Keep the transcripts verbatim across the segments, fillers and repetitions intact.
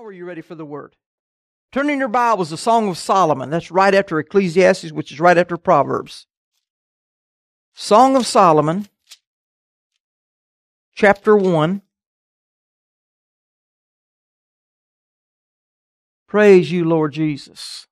Now are you ready for the Word? Turn in your Bibles to Song of Solomon. That's right after Ecclesiastes, which is right after Proverbs. Song of Solomon, chapter one. Praise you, Lord Jesus.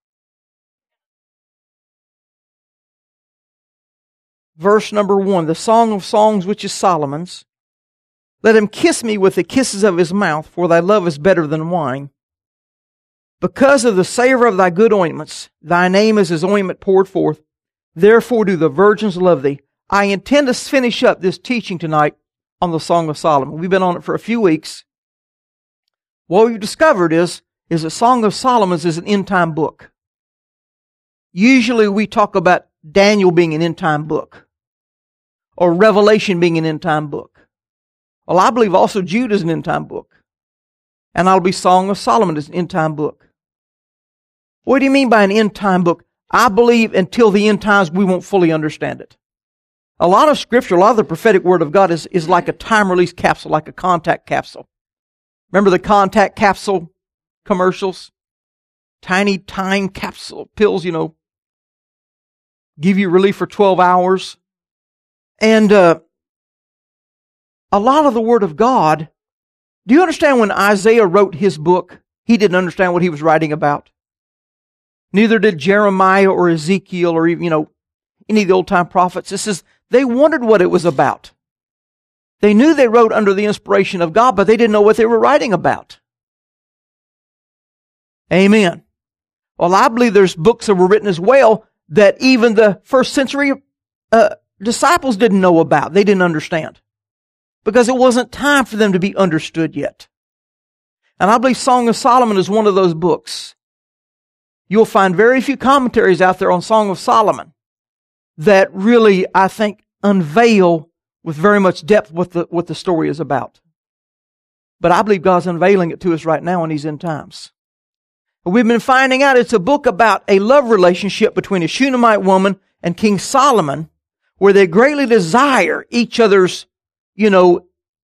Verse number one, the Song of Songs, which is Solomon's. Let him kiss me with the kisses of his mouth, for thy love is better than wine. Because of the savor of thy good ointments, thy name is as ointment poured forth. Therefore do the virgins love thee. I intend to finish up this teaching tonight on the Song of Solomon. We've been on it for a few weeks. What we've discovered is, is that Song of Solomon is an end-time book. Usually we talk about Daniel being an end-time book, or Revelation being an end-time book. Well, I believe also Jude is an end-time book. And I'll be Song of Solomon is an end-time book. What do you mean by an end-time book? I believe until the end times we won't fully understand it. A lot of Scripture, a lot of the prophetic Word of God is, is like a time-release capsule, like a contact capsule. Remember the contact capsule commercials? Tiny time capsule pills, you know, give you relief for twelve hours. And uh, a lot of the Word of God, do you understand when Isaiah wrote his book, he didn't understand what he was writing about? Neither did Jeremiah or Ezekiel or even, you know, any of the old-time prophets. It says they wondered what it was about. They knew they wrote under the inspiration of God, but they didn't know what they were writing about. Amen. Well, I believe there's books that were written as well that even the first century uh, disciples didn't know about. They didn't understand. Because it wasn't time for them to be understood yet. And I believe Song of Solomon is one of those books. You'll find very few commentaries out there on Song of Solomon that really, I think, unveil with very much depth what the, what the story is about. But I believe God's unveiling it to us right now in these end times. We've been finding out it's a book about a love relationship between a Shunammite woman and King Solomon, where they greatly desire each other's, you know,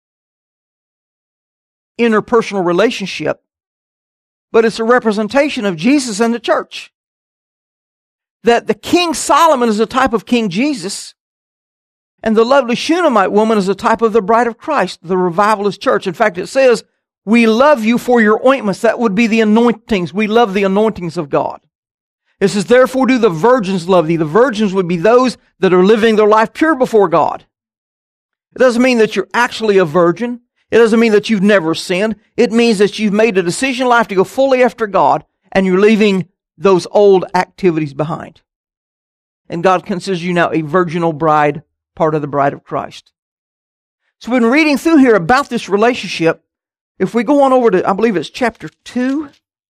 interpersonal relationship. But it's a representation of Jesus and the church. That the King Solomon is a type of King Jesus, and the lovely Shunammite woman is a type of the bride of Christ, the revivalist church. In fact, it says, we love you for your ointments. That would be the anointings. We love the anointings of God. It says, therefore do the virgins love thee. The virgins would be those that are living their life pure before God. It doesn't mean that you're actually a virgin. It doesn't mean that you've never sinned. It means that you've made a decision in life to go fully after God, and you're leaving those old activities behind. And God considers you now a virginal bride, part of the bride of Christ. So we've been reading through here about this relationship. If we go on over to, I believe it's chapter two.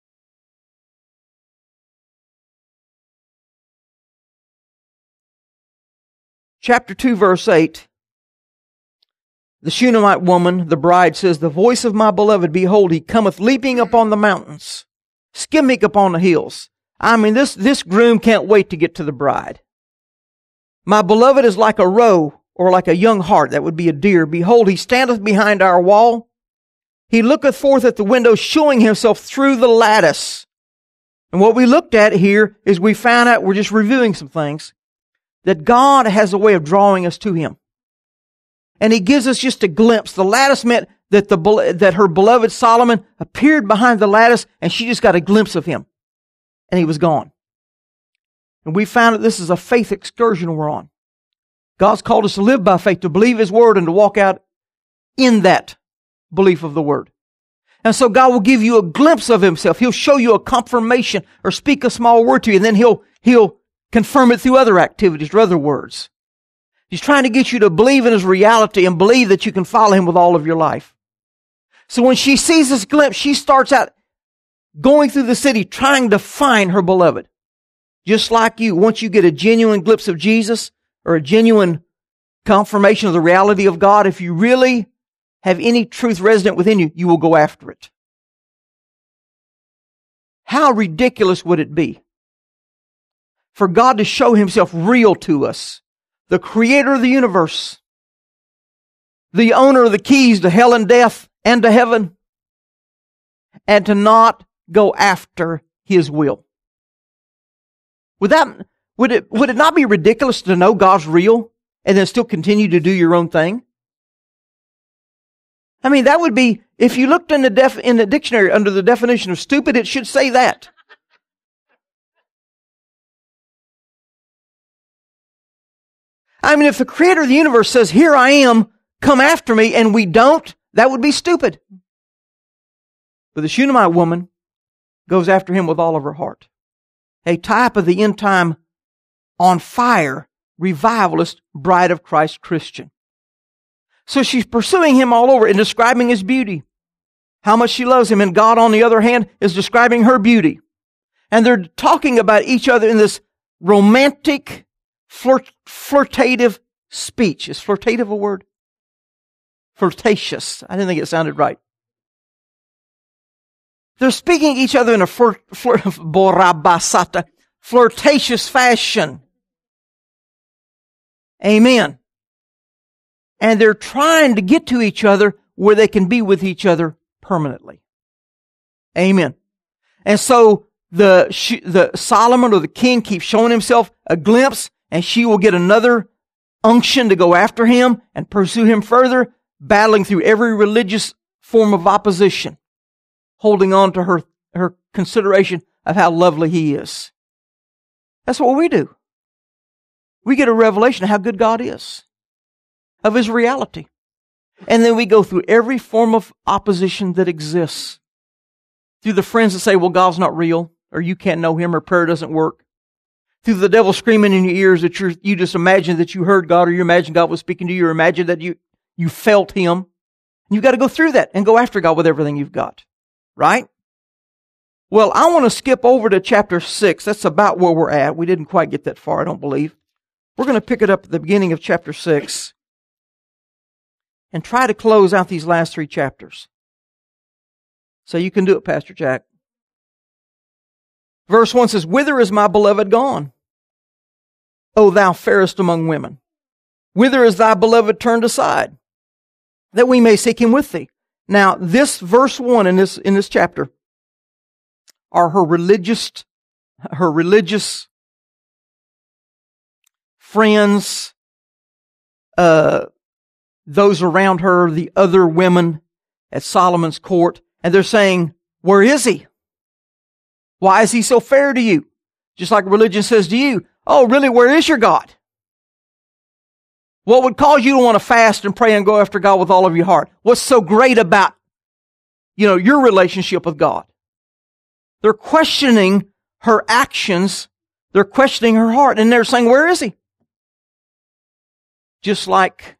Chapter two, verse eight. The Shunammite woman, the bride, says, the voice of my beloved, behold, he cometh leaping upon the mountains, skimming upon the hills. I mean, this, this groom can't wait to get to the bride. My beloved is like a roe, or like a young hart, that would be a deer. Behold, he standeth behind our wall. He looketh forth at the window, showing himself through the lattice. And what we looked at here is we found out, we're just reviewing some things, that God has a way of drawing us to Him. And He gives us just a glimpse. The lattice meant that the that her beloved Solomon appeared behind the lattice, and she just got a glimpse of him. And he was gone. And we found that this is a faith excursion we're on. God's called us to live by faith, to believe His Word, and to walk out in that belief of the Word. And so God will give you a glimpse of Himself. He'll show you a confirmation or speak a small word to you, and then He'll, He'll confirm it through other activities or other words. He's trying to get you to believe in His reality and believe that you can follow Him with all of your life. So when she sees this glimpse, she starts out going through the city trying to find her beloved. Just like you, once you get a genuine glimpse of Jesus or a genuine confirmation of the reality of God, if you really have any truth resident within you, you will go after it. How ridiculous would it be for God to show Himself real to us? The creator of the universe, the owner of the keys to hell and death and to heaven, and to not go after His will. Would that, would it, would it not be ridiculous to know God's real and then still continue to do your own thing? I mean, that would be, if you looked in the def, in the dictionary under the definition of stupid, it should say that. I mean, if the Creator of the universe says, here I am, come after me, and we don't, that would be stupid. But the Shunammite woman goes after him with all of her heart. A type of the end time, on fire, revivalist, bride of Christ Christian. So she's pursuing him all over and describing his beauty, how much she loves him. And God, on the other hand, is describing her beauty. And they're talking about each other in this romantic, flirt, flirtative speech. Is flirtative a word? Flirtatious. I didn't think it sounded right. They're speaking each other in a flirt, flirt, borabasata, flirtatious fashion. Amen. And they're trying to get to each other where they can be with each other permanently. Amen. And so the the Solomon or the king keeps showing himself a glimpse, and she will get another unction to go after him and pursue him further, battling through every religious form of opposition, holding on to her, her consideration of how lovely he is. That's what we do. We get a revelation of how good God is, of His reality. And then we go through every form of opposition that exists. Through the friends that say, well, God's not real, or you can't know Him, or prayer doesn't work. Through the devil screaming in your ears that you're, you just imagine that you heard God, or you imagine God was speaking to you, or imagine that you, you felt Him. You've got to go through that and go after God with everything you've got. Right? Well, I want to skip over to chapter six. That's about where we're at. We didn't quite get that far, I don't believe. We're going to pick it up at the beginning of chapter six and try to close out these last three chapters. So you can do it, Pastor Jack. Verse one says, whither is my beloved gone? O thou fairest among women. Whither is thy beloved turned aside? That we may seek him with thee. Now, this verse one in this, in this chapter are her religious, her religious friends, uh, those around her, the other women at Solomon's court, and they're saying, where is he? Why is he so fair to you? Just like religion says to you, oh, really, where is your God? What would cause you to want to fast and pray and go after God with all of your heart? What's so great about, you know, your relationship with God? They're questioning her actions. They're questioning her heart. And they're saying, where is he? Just like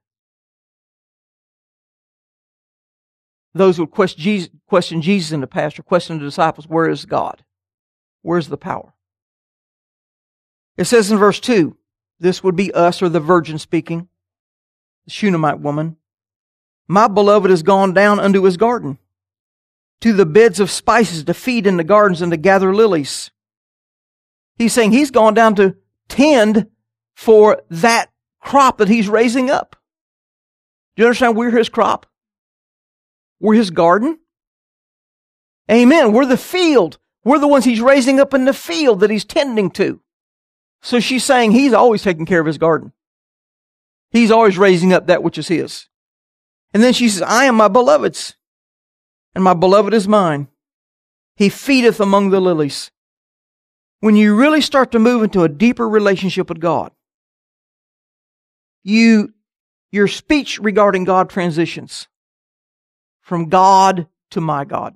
those who question Jesus, question Jesus in the past or question the disciples, where is God? Where's the power? It says in verse two, this would be us or the virgin speaking, the Shunammite woman. My beloved is gone down unto his garden, to the beds of spices, to feed in the gardens and to gather lilies. He's saying he's gone down to tend for that crop that he's raising up. Do you understand? We're his crop. We're his garden. Amen. We're the field. We're the ones he's raising up in the field that he's tending to. So she's saying he's always taking care of his garden. He's always raising up that which is his. And then she says, I am my beloved's, and my beloved is mine. He feedeth among the lilies. When you really start to move into a deeper relationship with God, you, your speech regarding God transitions from God to my God.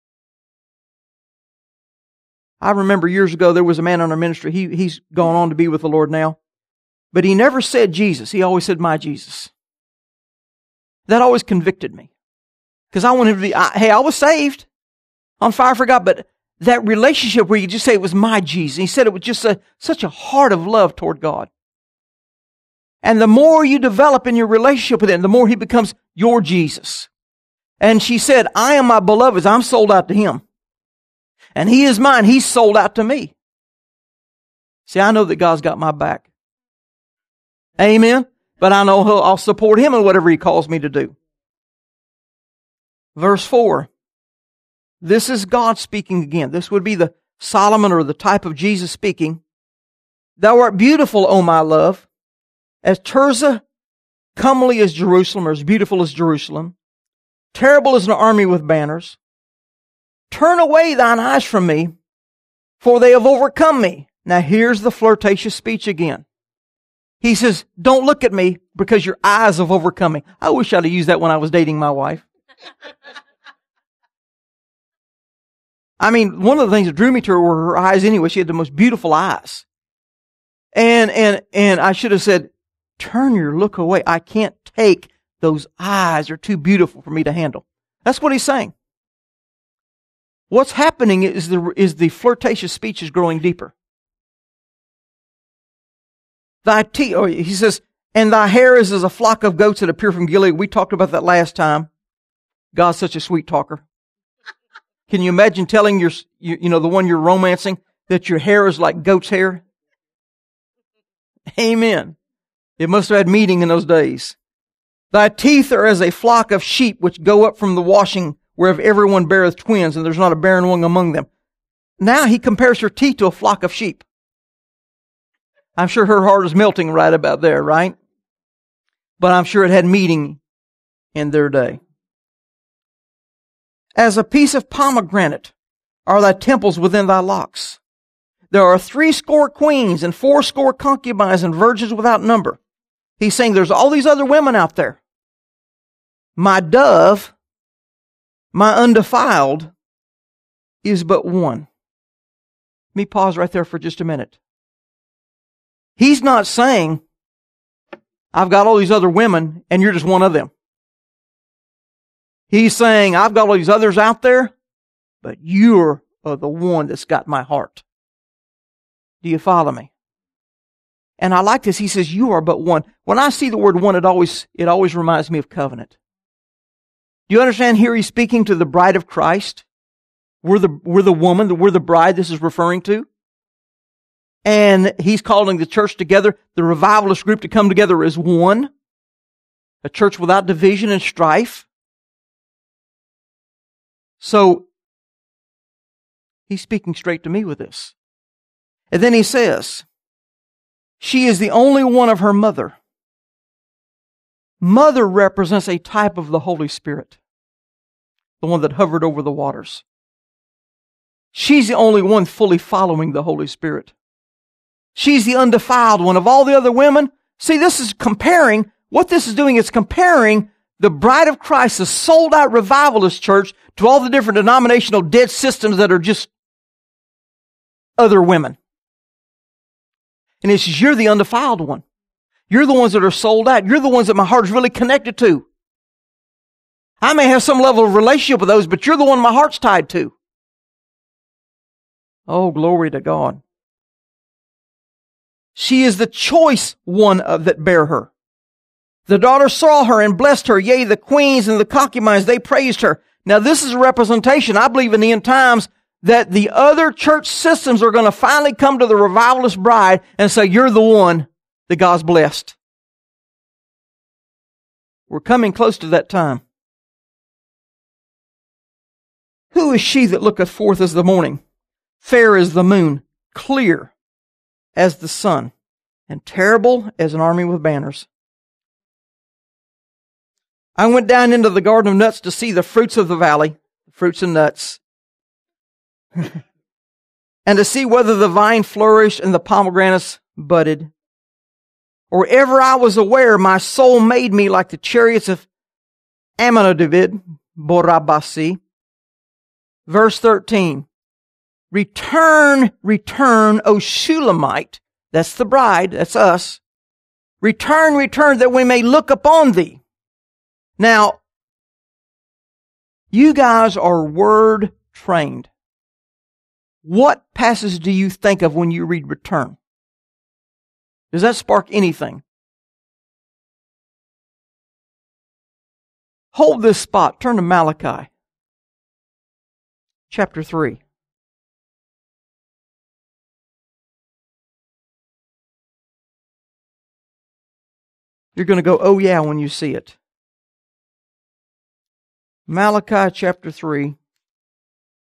I remember years ago there was a man on our ministry. He, he's gone on to be with the Lord now. But he never said Jesus. He always said my Jesus. That always convicted me. Because I wanted to be, I, hey, I was saved. On fire for God. But that relationship where you just say it was my Jesus. He said it was just a, such a heart of love toward God. And the more you develop in your relationship with Him, the more He becomes your Jesus. And she said, I am my beloved's. I'm sold out to Him. And He is mine. He's sold out to me. See, I know that God's got my back. Amen. But I know I'll support Him in whatever He calls me to do. Verse four. This is God speaking again. This would be the Solomon or the type of Jesus speaking. Thou art beautiful, O my love, as Tirzah, comely as Jerusalem, or as beautiful as Jerusalem, terrible as an army with banners. Turn away thine eyes from me, for they have overcome me. Now here's the flirtatious speech again. He says, don't look at me because your eyes have overcome me. I wish I'd have used that when I was dating my wife. I mean, one of the things that drew me to her were her eyes anyway. She had the most beautiful eyes. And, and, and I should have said, turn your look away. I can't take those eyes. They're too beautiful for me to handle. That's what he's saying. What's happening is the, is the flirtatious speech is growing deeper. Thy teeth, oh, he says, and thy hair is as a flock of goats that appear from Gilead. We talked about that last time. God's such a sweet talker. Can you imagine telling your, you, you know, the one you're romancing that your hair is like goat's hair? Amen. It must have had meaning in those days. Thy teeth are as a flock of sheep which go up from the washing, whereof everyone beareth twins, and there's not a barren one among them. Now he compares her teeth to a flock of sheep. I'm sure her heart is melting right about there, right? But I'm sure it had meaning in their day. As a piece of pomegranate are thy temples within thy locks. There are three score queens and four score concubines and virgins without number. He's saying there's all these other women out there. My dove, my undefiled, is but one. Let me pause right there for just a minute. He's not saying, I've got all these other women and you're just one of them. He's saying, I've got all these others out there, but you're the one that's got my heart. Do you follow me? And I like this. He says, you are but one. When I see the word one, it always, it always reminds me of covenant. Do you understand here he's speaking to the bride of Christ? We're the, we're the woman, we're the bride this is referring to. And he's calling the church together, the revivalist group to come together as one. A church without division and strife. So, he's speaking straight to me with this. And then he says, she is the only one of her mother. Mother represents a type of the Holy Spirit. The one that hovered over the waters. She's the only one fully following the Holy Spirit. She's the undefiled one of all the other women. See, this is comparing, what this is doing is comparing the bride of Christ, the sold out revivalist church, to all the different denominational dead systems that are just other women. And he says, you're the undefiled one. You're the ones that are sold out. You're the ones that my heart is really connected to. I may have some level of relationship with those, but you're the one my heart's tied to. Oh, glory to God. She is the choice one of, that bare her. The daughter saw her and blessed her. Yea, the queens and the concubines, they praised her. Now this is a representation, I believe in the end times, that the other church systems are going to finally come to the revivalist bride and say, you're the one that God's blessed. We're coming close to that time. Who is she that looketh forth as the morning, fair as the moon, clear as the sun, and terrible as an army with banners? I went down into the garden of nuts to see the fruits of the valley, fruits and nuts, and to see whether the vine flourished and the pomegranates budded. Or ever I was aware, my soul made me like the chariots of Amminadab, Borabasi. Verse thirteen. Return, return, O Shulamite. That's the bride, that's us. Return, return, that we may look upon thee. Now, you guys are word trained. What passage do you think of when you read return? Does that spark anything? Hold this spot. Turn to Malachi. Chapter three. You're going to go, oh yeah, when you see it. Malachi chapter three.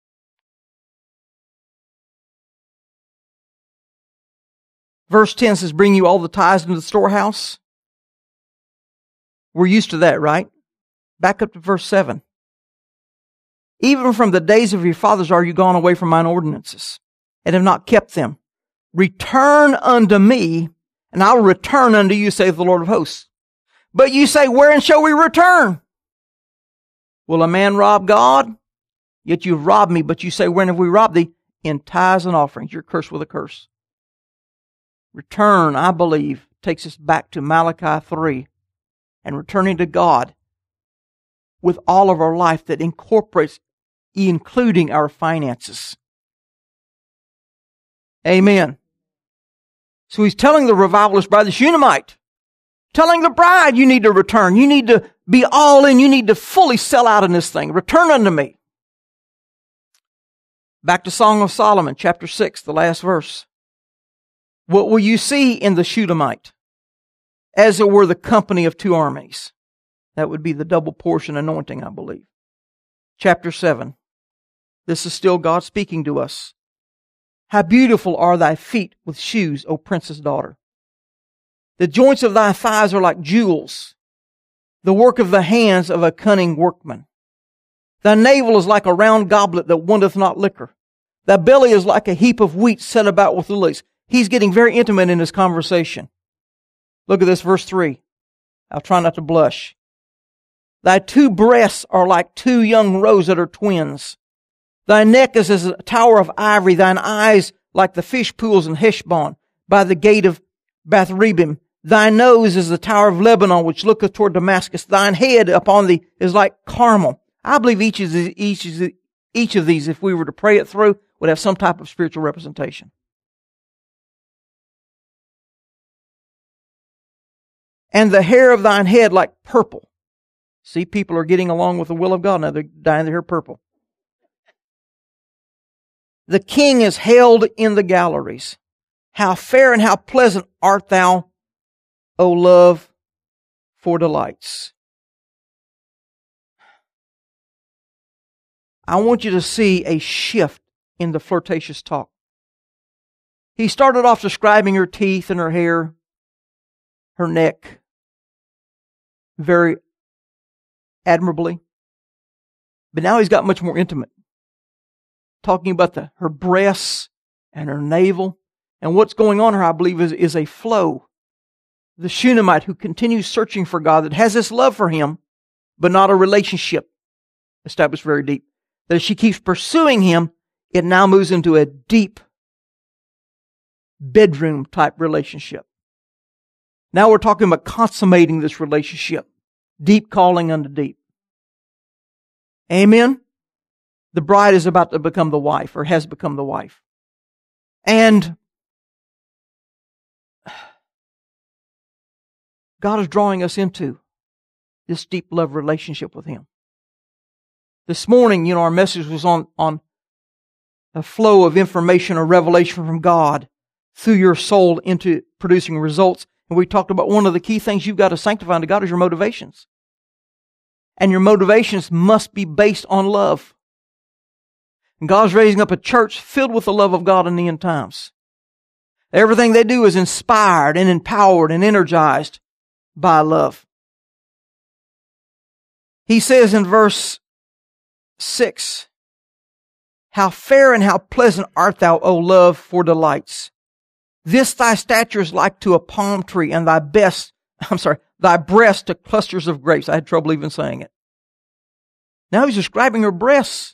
Verse ten says, bring you all the tithes into the storehouse. We're used to that, right? Back up to verse seven. Even from the days of your fathers are you gone away from mine ordinances, and have not kept them. Return unto me, and I will return unto you, saith the Lord of hosts. But you say, wherein shall we return? Will a man rob God? Yet you've robbed me. But you say, wherein have we robbed thee? In tithes and offerings. You're cursed with a curse. Return, I believe, takes us back to Malachi three, and returning to God with all of our life that incorporates, including our finances. Amen. So he's telling the revivalist bride, the Shunammite, telling the bride, you need to return. You need to be all in. You need to fully sell out in this thing. Return unto me. Back to Song of Solomon, chapter six, the last verse. What will you see in the Shunammite? As it were the company of two armies. That would be the double portion anointing, I believe. Chapter seven. This is still God speaking to us. How beautiful are thy feet with shoes, O princess daughter. The joints of thy thighs are like jewels, the work of the hands of a cunning workman. Thy navel is like a round goblet that wanteth not liquor. Thy belly is like a heap of wheat set about with lilies. He's getting very intimate in his conversation. Look at this, verse three. I'll try not to blush. Thy two breasts are like two young roes that are twins. Thy neck is as a tower of ivory, thine eyes like the fish pools in Heshbon, by the gate of Bath-rebim. Thy nose is the tower of Lebanon, which looketh toward Damascus. Thine head upon thee is like Carmel. I believe each of these, each, of the, each of these, if we were to pray it through, would have some type of spiritual representation. And the hair of thine head like purple. See, people are getting along with the will of God. Now they're dyeing their hair purple. The king is held in the galleries. How fair and how pleasant art thou, O love, for delights. I want you to see a shift in the flirtatious talk. He started off describing her teeth and her hair, her neck, very admirably. But now he's got much more intimate. Talking about the, her breasts and her navel. And what's going on here, I believe, is, is a flow. The Shunammite who continues searching for God, that has this love for Him, but not a relationship established very deep. That as she keeps pursuing Him, it now moves into a deep bedroom type relationship. Now we're talking about consummating this relationship. Deep calling unto deep. Amen? The bride is about to become the wife, or has become the wife. And God is drawing us into this deep love relationship with Him. This morning, you know, our message was on, on a flow of information or revelation from God through your soul into producing results. And we talked about one of the key things you've got to sanctify unto God is your motivations. And your motivations must be based on love. And God's raising up a church filled with the love of God in the end times. Everything they do is inspired and empowered and energized by love. He says in verse six, how fair and how pleasant art thou, O love, for delights. This thy stature is like to a palm tree, and thy best, I'm sorry, thy breast to clusters of grapes. I had trouble even saying it. Now he's describing her breasts.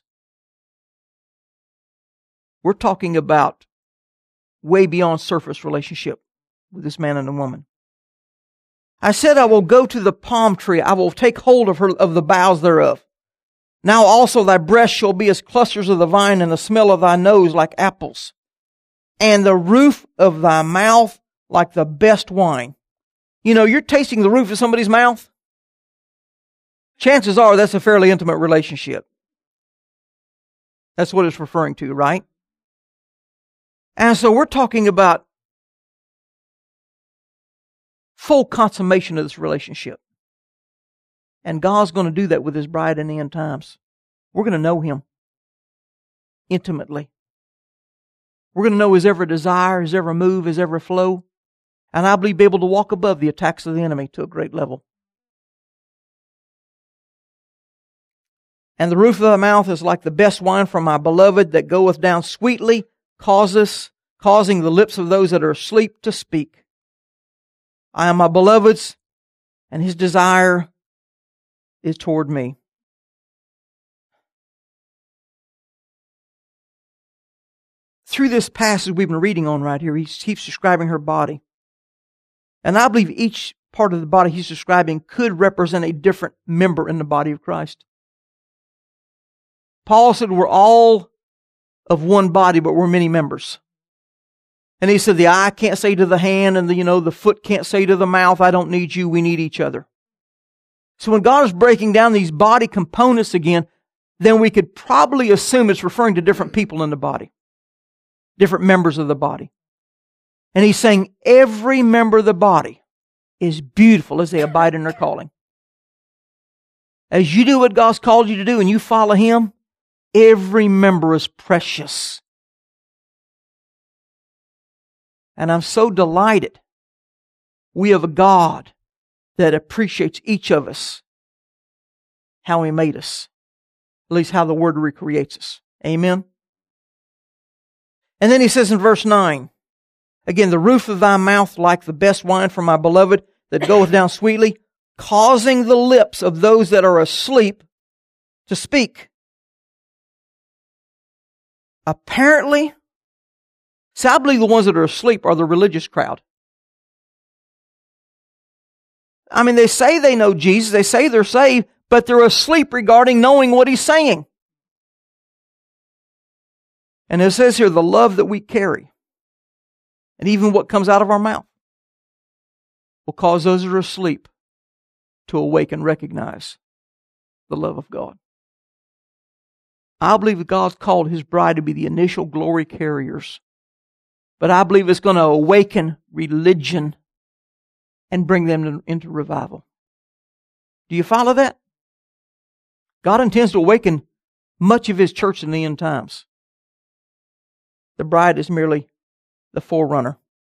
We're talking about way beyond surface relationship with this man and the woman. I said, I will go to the palm tree. I will take hold of her, of the boughs thereof. Now also thy breasts shall be as clusters of the vine, and the smell of thy nose like apples, and the roof of thy mouth like the best wine. You know, you're tasting the roof of somebody's mouth. Chances are that's a fairly intimate relationship. That's what it's referring to, right? And so we're talking about full consummation of this relationship. And God's going to do that with His bride in the end times. We're going to know Him intimately. We're going to know His every desire, His every move, His every flow. And I believe be able to walk above the attacks of the enemy to a great level. And the roof of thy mouth is like the best wine from my beloved that goeth down sweetly, causes, causing the lips of those that are asleep to speak. I am my beloved's, and His desire is toward me. Through this passage we've been reading on right here, he keeps describing her body. And I believe each part of the body he's describing could represent a different member in the body of Christ. Paul said we're all of one body, but we're many members. And he said the eye can't say to the hand, and the, you know, the foot can't say to the mouth, I don't need you, we need each other. So when God is breaking down these body components again, then we could probably assume it's referring to different people in the body. Different members of the body. And He's saying every member of the body is beautiful as they abide in their calling. As you do what God's called you to do and you follow Him, every member is precious. And I'm so delighted we have a God that appreciates each of us, how He made us. At least how the Word recreates us. Amen? And then He says in verse nine, again, the roof of thy mouth like the best wine from my beloved that goeth down sweetly, causing the lips of those that are asleep to speak. Apparently, see, I believe the ones that are asleep are the religious crowd. I mean, they say they know Jesus, they say they're saved, but they're asleep regarding knowing what He's saying. And it says here, the love that we carry, and even what comes out of our mouth, will cause those that are asleep to awake and recognize the love of God. I believe that God's called His bride to be the initial glory carriers. But I believe it's going to awaken religion and bring them into revival. Do you follow that? God intends to awaken much of His church in the end times. The bride is merely the forerunner.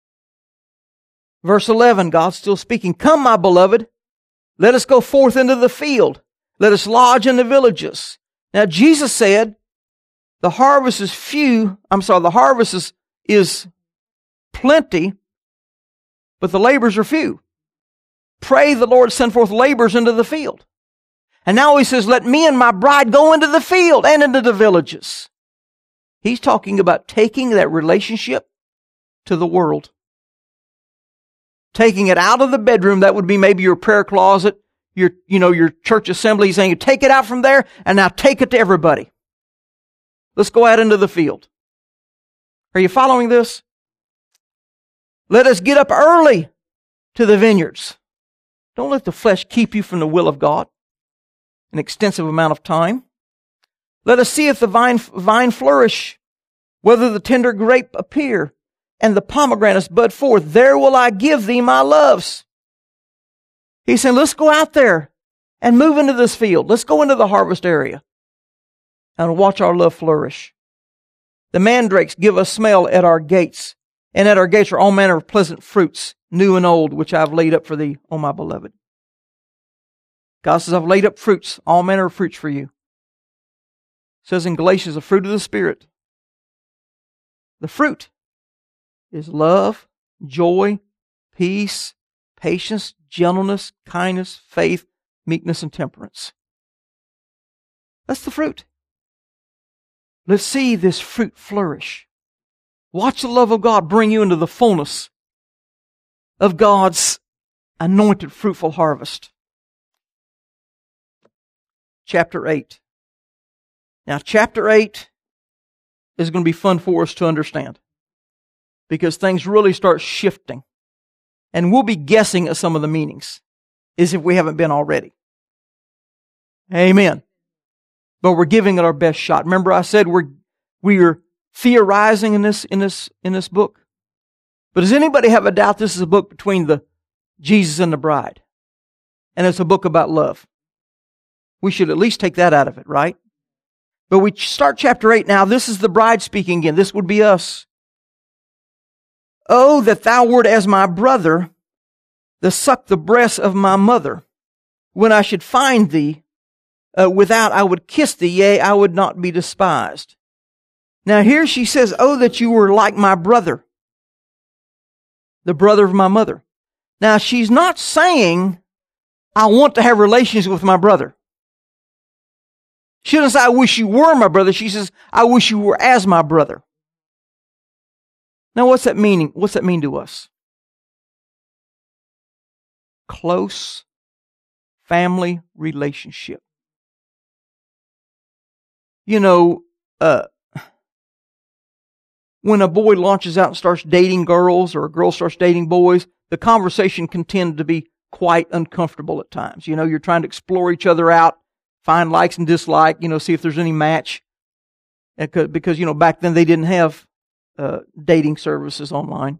Verse eleven, God's still speaking. Come, my beloved, let us go forth into the field. Let us lodge in the villages. Now, Jesus said, the harvest is few. I'm sorry, the harvest is, is plenty, but the labors are few. Pray the Lord send forth labors into the field. And now He says, let me and my bride go into the field and into the villages. He's talking about taking that relationship to the world. Taking it out of the bedroom, that would be maybe your prayer closet, your, you know, your church assembly, saying, take it out from there and now take it to everybody. Let's go out into the field. Are you following this? Let us get up early to the vineyards. Don't let the flesh keep you from the will of God an extensive amount of time. Let us see if the vine, vine flourish, whether the tender grape appear, and the pomegranates bud forth. There will I give thee my loves. He's saying, let's go out there and move into this field. Let's go into the harvest area and watch our love flourish. The mandrakes give us smell at our gates, and at our gates are all manner of pleasant fruits, new and old, which I have laid up for thee, O my beloved. God says, I've laid up fruits, all manner of fruits for you. It says in Galatians, the fruit of the Spirit. The fruit is love, joy, peace, patience, gentleness, kindness, faith, meekness, and temperance. That's the fruit. Let's see this fruit flourish. Watch the love of God bring you into the fullness of God's anointed fruitful harvest. Chapter eight. Now, chapter eight is going to be fun for us to understand because things really start shifting. And we'll be guessing at some of the meanings, as if we haven't been already. Amen. But we're giving it our best shot. Remember I said we're, we're theorizing in this, in this, in this book? But does anybody have a doubt this is a book between the Jesus and the bride? And it's a book about love. We should at least take that out of it, right? But we start chapter eight now. This is the bride speaking again. This would be us. Oh, that thou wert as my brother, that sucked the breast of my mother. When I should find thee, uh, without I would kiss thee, yea, I would not be despised. Now here she says, oh, that you were like my brother, the brother of my mother. Now she's not saying, I want to have relations with my brother. She doesn't say, I wish you were my brother. She says, I wish you were as my brother. Now what's that meaning? What's that mean to us? Close family relationship. You know, uh, when a boy launches out and starts dating girls, or a girl starts dating boys, the conversation can tend to be quite uncomfortable at times. You know, you're trying to explore each other out, find likes and dislikes, you know, see if there's any match. Because, you know, back then they didn't have uh, dating services online.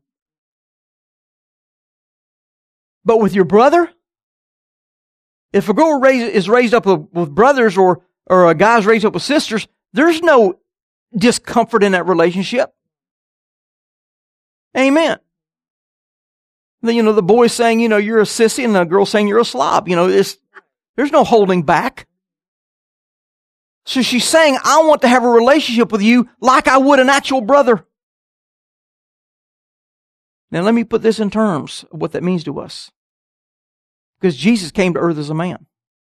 But with your brother, if a girl raised, is raised up with, with brothers, or, or a guy's raised up with sisters, there's no discomfort in that relationship. Amen. Then, you know, the boy saying, you know, you're a sissy, and the girl saying you're a slob. You know, it's, there's no holding back. So she's saying, I want to have a relationship with you like I would an actual brother. Now let me put this in terms of what that means to us. Because Jesus came to earth as a man.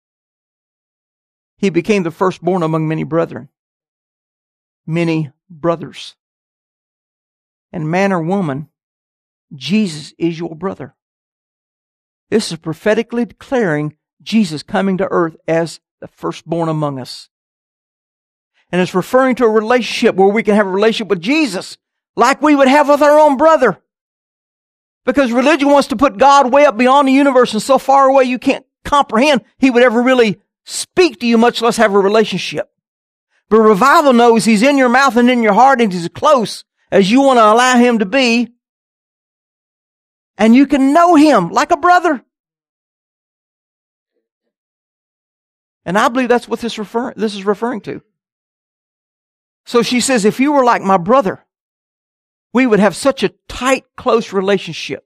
He became the firstborn among many brethren. Many brothers. And man or woman, Jesus is your brother. This is prophetically declaring Jesus coming to earth as the firstborn among us. And it's referring to a relationship where we can have a relationship with Jesus like we would have with our own brother. Because religion wants to put God way up beyond the universe and so far away you can't comprehend He would ever really speak to you, much less have a relationship. But revival knows He's in your mouth and in your heart, and He's as close as you want to allow Him to be. And you can know Him like a brother. And I believe that's what this, refer- this is referring to. So she says, if you were like my brother, we would have such a tight, close relationship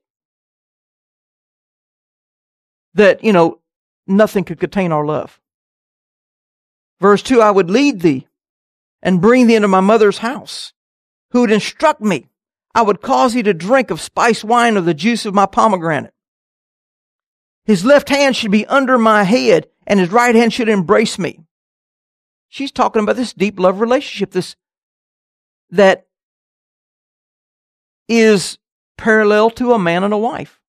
that, you know, nothing could contain our love. Verse two, I would lead thee and bring thee into my mother's house, who would instruct me. I would cause thee to drink of spiced wine of the juice of my pomegranate. His left hand should be under my head, and his right hand should embrace me. She's talking about this deep love relationship, this that is parallel to a man and a wife.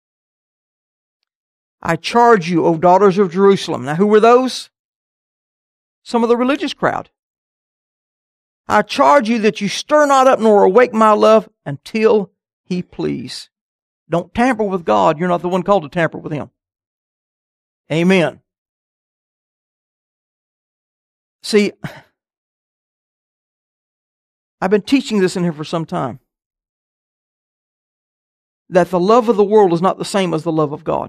I charge you, O daughters of Jerusalem. Now, who were those? Some of the religious crowd. I charge you that you stir not up nor awake my love until He please. Don't tamper with God. You're not the one called to tamper with Him. Amen. See, I've been teaching this in here for some time. That the love of the world is not the same as the love of God.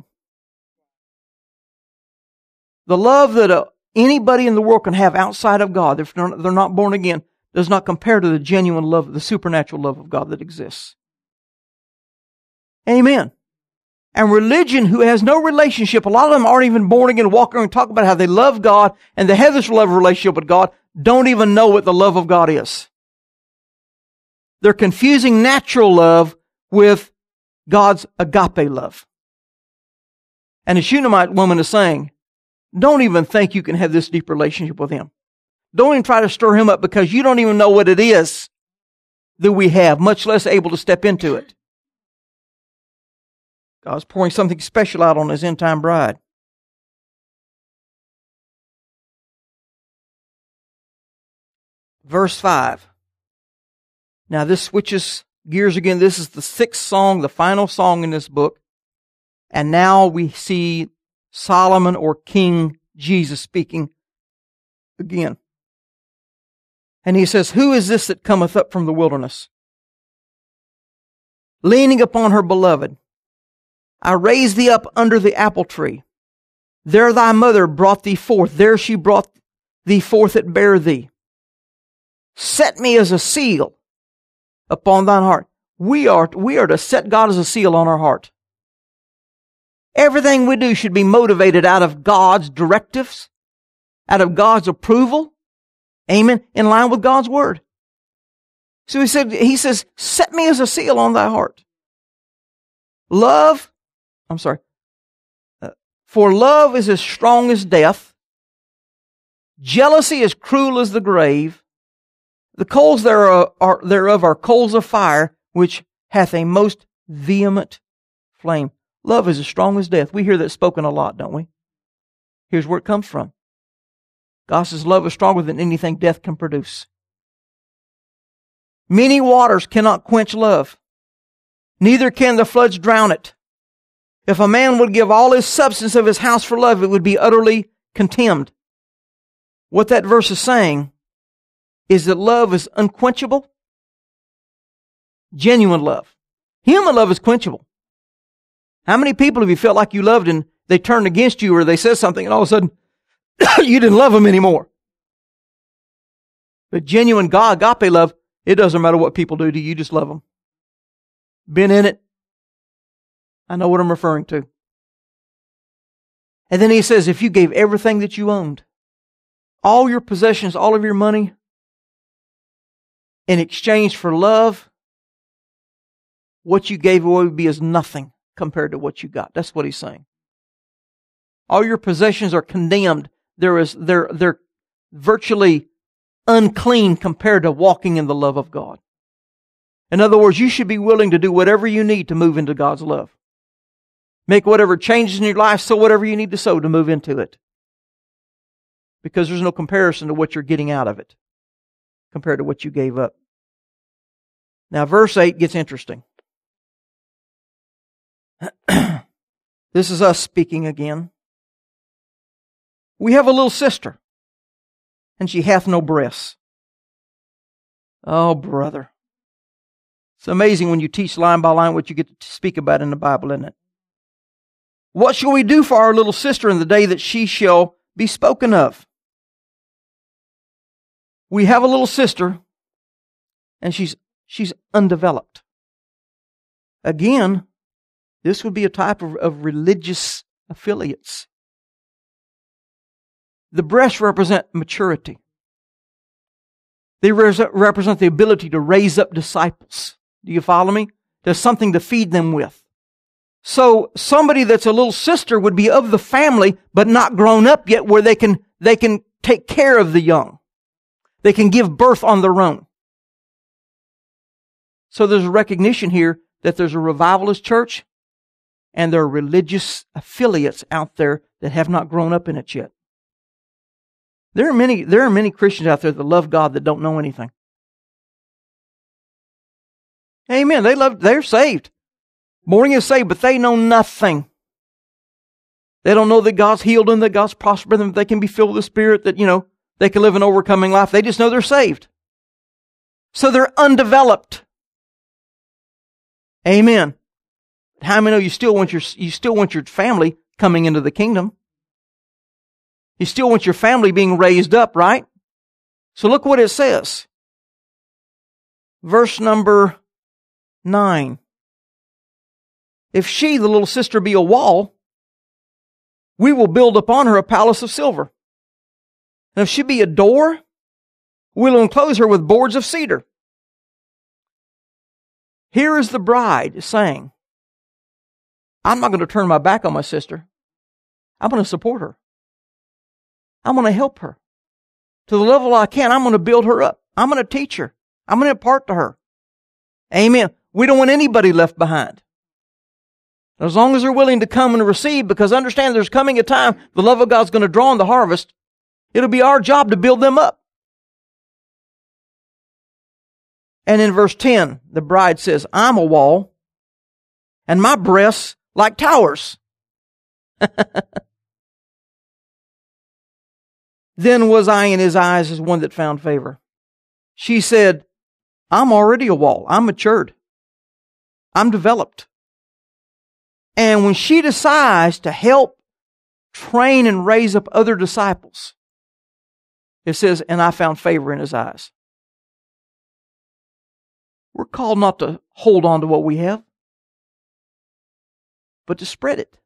The love that uh, anybody in the world can have outside of God, if they're not born again, does not compare to the genuine love, the supernatural love of God that exists. Amen. And religion, who has no relationship, a lot of them aren't even born again, walk around and talk about how they love God and they have this love relationship with God, don't even know what the love of God is. They're confusing natural love with God's agape love. And the Shunammite woman is saying, don't even think you can have this deep relationship with Him. Don't even try to stir Him up, because you don't even know what it is that we have, much less able to step into it. God's pouring something special out on His end-time bride. Verse five. Now this switches gears again. This is the sixth song, the final song in this book. And now we see Solomon, or King Jesus, speaking again. And he says, who is this that cometh up from the wilderness, leaning upon her beloved? I raised thee up under the apple tree. There thy mother brought thee forth. There she brought thee forth that bare thee. Set me as a seal upon thine heart. We are, we are to set God as a seal on our heart. Everything we do should be motivated out of God's directives, out of God's approval. Amen. In line with God's word. So he said, he says, set me as a seal on thy heart. Love, I'm sorry. Uh, for love is as strong as death. Jealousy is cruel as the grave. The coals thereof are, thereof are coals of fire, which hath a most vehement flame. Love is as strong as death. We hear that spoken a lot, don't we? Here's where it comes from. God says love is stronger than anything death can produce. Many waters cannot quench love. Neither can the floods drown it. If a man would give all his substance of his house for love, it would be utterly contemned. What that verse is saying is that love is unquenchable. Genuine love. Human love is quenchable. How many people have you felt like you loved and they turned against you or they said something and all of a sudden you didn't love them anymore? But genuine God, agape love, it doesn't matter what people do to you, you just love them. Been in it. I know what I'm referring to. And then he says, if you gave everything that you owned, all your possessions, all of your money, in exchange for love, what you gave away would be as nothing compared to what you got. That's what he's saying. All your possessions are condemned. There is, they're, they're virtually unclean compared to walking in the love of God. In other words, you should be willing to do whatever you need to move into God's love. Make whatever changes in your life, sow whatever you need to sow to move into it. Because there's no comparison to what you're getting out of it compared to what you gave up. Now, verse eight gets interesting. This is us speaking again. We have a little sister, and she hath no breasts. Oh, brother. It's amazing when you teach line by line what you get to speak about in the Bible, isn't it? What shall we do for our little sister in the day that she shall be spoken of? We have a little sister, and she's she's undeveloped. Again, this would be a type of, of religious affiliates. The breasts represent maturity. They res- represent the ability to raise up disciples. Do you follow me? There's something to feed them with. So somebody that's a little sister would be of the family, but not grown up yet, where they can they can take care of the young. They can give birth on their own. So there's a recognition here that there's a revivalist church, and there are religious affiliates out there that have not grown up in it yet. There are many, there are many Christians out there that love God that don't know anything. Amen. They love, they're saved. Born again saved, but they know nothing. They don't know that God's healed them, that God's prospered them, that they can be filled with the Spirit, that, you know, they can live an overcoming life. They just know they're saved. So they're undeveloped. Amen. How many know you still want your, you still want your family coming into the kingdom? You still want your family being raised up, right? So look what it says. Verse number nine. If she, the little sister, be a wall, we will build upon her a palace of silver. And if she be a door, we'll enclose her with boards of cedar. Here is the bride saying, I'm not going to turn my back on my sister. I'm going to support her. I'm going to help her. To the level I can, I'm going to build her up. I'm going to teach her. I'm going to impart to her. Amen. We don't want anybody left behind. As long as they're willing to come and receive, because understand there's coming a time the love of God's going to draw in the harvest. It'll be our job to build them up. And in verse ten, the bride says, I'm a wall, and my breasts like towers. Then was I in his eyes as one that found favor. She said, I'm already a wall. I'm matured. I'm developed. And when she decides to help train and raise up other disciples, it says, and I found favor in his eyes. We're called not to hold on to what we have, but to spread it,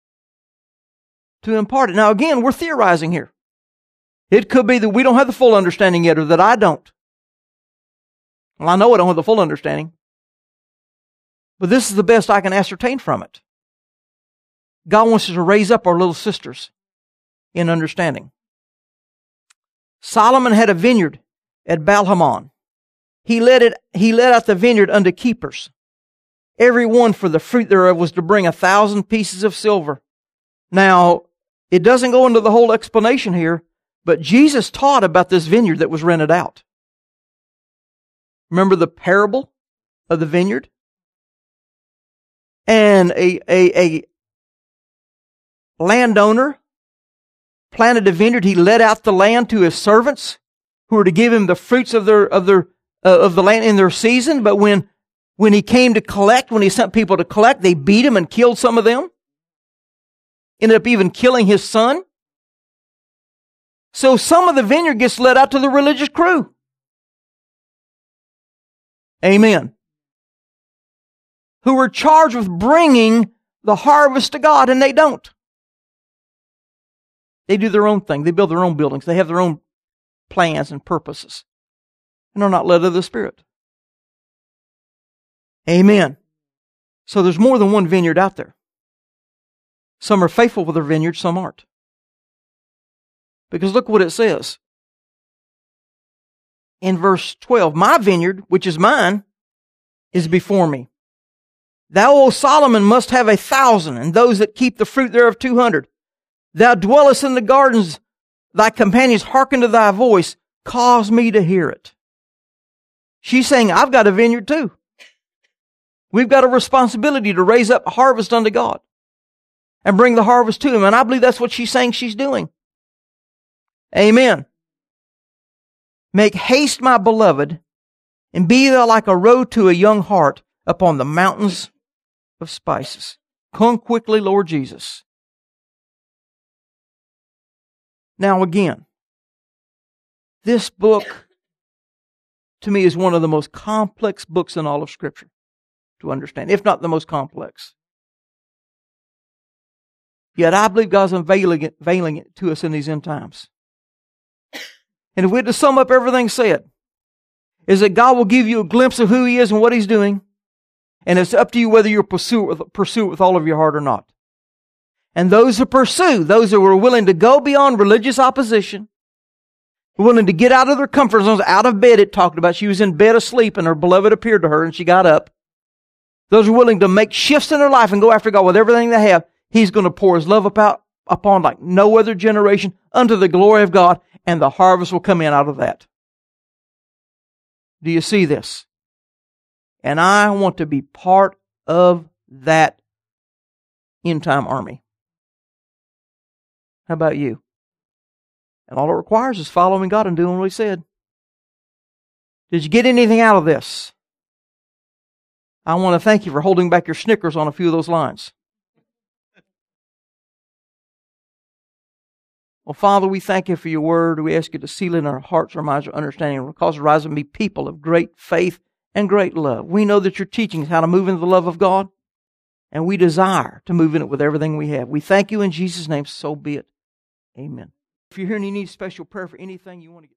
to impart it. Now again, we're theorizing here. It could be that we don't have the full understanding yet, or that I don't. Well, I know I don't have the full understanding, but this is the best I can ascertain from it. God wants us to raise up our little sisters in understanding. Solomon had a vineyard at Baal-Hamon. He let it, he let out the vineyard unto keepers. Every one for the fruit thereof was to bring a thousand pieces of silver. Now, it doesn't go into the whole explanation here, but Jesus taught about this vineyard that was rented out. Remember the parable of the vineyard? And a, a, a landowner planted a vineyard. He let out the land to his servants who were to give him the fruits of their, of their, uh, of the land in their season. But when, when he came to collect, when he sent people to collect, they beat him and killed some of them. Ended up even killing his son. So some of the vineyard gets let out to the religious crew. Amen. Who were charged with bringing the harvest to God, and they don't. They do their own thing. They build their own buildings. They have their own plans and purposes. And they're not led of the Spirit. Amen. So there's more than one vineyard out there. Some are faithful with their vineyard, some aren't. Because look what it says. In verse twelve, my vineyard, which is mine, is before me. Thou, O Solomon, must have a thousand, and those that keep the fruit thereof two hundred. Thou dwellest in the gardens, thy companions hearken to thy voice, cause me to hear it. She's saying, I've got a vineyard too. We've got a responsibility to raise up a harvest unto God and bring the harvest to Him. And I believe that's what she's saying she's doing. Amen. Make haste, my beloved, and be thou like a roe to a young hart upon the mountains of spices. Come quickly, Lord Jesus. Now again, this book to me is one of the most complex books in all of Scripture to understand, if not the most complex. Yet I believe God's unveiling it, unveiling it to us in these end times. And if we had to sum up everything said, is that God will give you a glimpse of who He is and what He's doing, and it's up to you whether you pursue it with, pursue it with all of your heart or not. And those who pursue, those who are willing to go beyond religious opposition, willing to get out of their comfort zones, out of bed, it talked about. She was in bed asleep and her beloved appeared to her and she got up. Those who are willing to make shifts in their life and go after God with everything they have, He's going to pour His love about, upon like no other generation unto the glory of God, and the harvest will come in out of that. Do you see this? And I want to be part of that end time army. How about you? And all it requires is following God and doing what He said. Did you get anything out of this? I want to thank you for holding back your Snickers on a few of those lines. Well, Father, we thank You for Your word. We ask You to seal it in our hearts, our minds, our understanding, and cause us to rise and be people of great faith and great love. We know that Your teaching is how to move into the love of God, and we desire to move in it with everything we have. We thank You in Jesus' name, so be it. Amen. If you're here and you need special prayer for anything you want to get